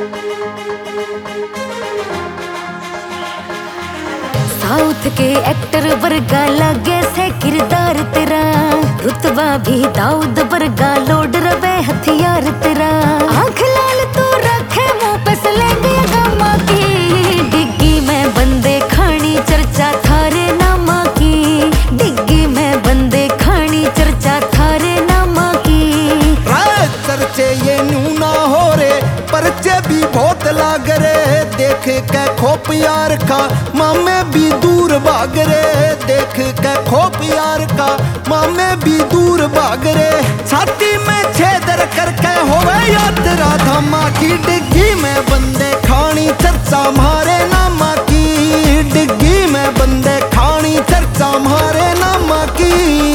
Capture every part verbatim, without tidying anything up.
South के actor वर्गा लगे से किरदार तेरा, रुतबा भी दाऊद वर्गा, लोड रवे हथियार तेरा। आंख लाल तू रखे मुंह पे सलेंगे गामा की, डिग्गी में बंदे खानी चर्चा थारे नामा की, डिग्गी में बंदे खानी चर्चा थारे नामा की। चर्चे ये न्यू ना हो रे, परचे भी बहुत लाग रे, देख के खोप यार का मामे भी दूर भाग रे, देख के खोप यार का मामे भी दूर भाग रे। छाती में छेदर करके होवे यात्रा धामा की, डिग्गी में बंदे खानी चर्चा मारे नामा की, डिग्गी में बंदे खानी चर्चा मारे नामा की।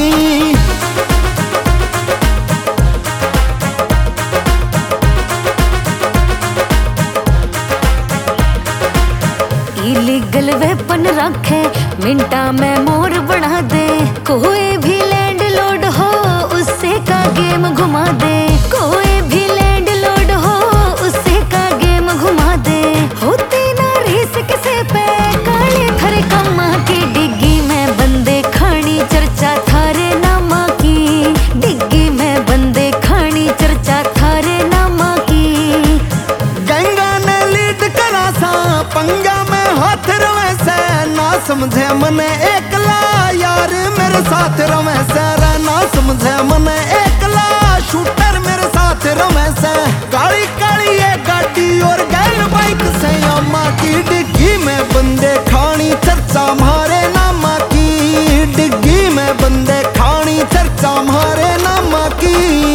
इलीगल वेपन रखे मिंटा में मोर बढ़ा दे, कोई भी लैंड लोड हो उससे का गेम घुमा दे, कोई भी लैंड लोड हो उससे का गेम घुमा दे। होती ना रीस किसे पे काले थरे कमा की, डिग्गी में बंदे खानी चर्चा थारे नामा की, डिग्गी में बंदे खानी चर्चा थारे नामा की। गंगा ने लीड करा सा पंगा में हाथ रवे से, ना समझे मने एकला यार मेरे साथ रवे से, ना समझे मने एकला शूटर मेरे साथ रवे से। काली काली ये गाड़ी और गैल बाइक से अम्मा की, डिग्गी में बंदे खानी चर्चा मारे नामा की, डिग्गी में बंदे खानी चर्चा मारे नामा की।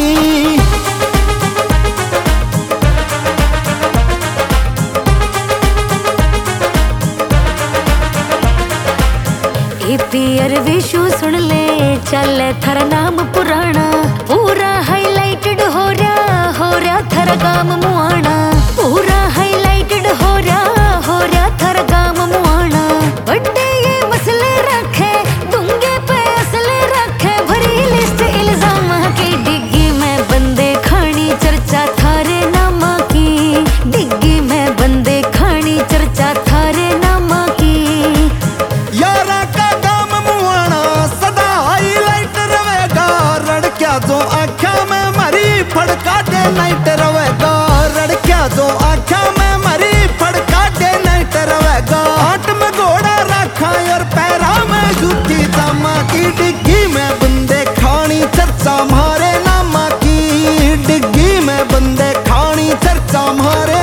पियर विशु सुन ले, चले थारा नाम पुराना, पूरा हाईलाइटेड हो रहा हो रहा थारा गाम मुआना, पूरा हाईलाइटेड हो रहा हो रहा थारा गाम मुआना। बड़े ये मसले रखे दूंगे पे असले रखे, भरी लिस्ट इल्जाम की, डिग्गी में बंदे खानी चर्चा थारे नामा की, डिग्गी में बंदे खानी चर्चा थारे नामा की। जो आख्या में मरी फड़का दे नाइट रवेगा, लड़किया जो आख्या में मरी फड़का दे नाइट रवेगा। हाथ में घोड़ा रखा और पैरा में जूती जामा की, डिग्गी में बंदे खानी चर्चा मारे नामा की, डिग्गी में बंदे खानी चर्चा मारे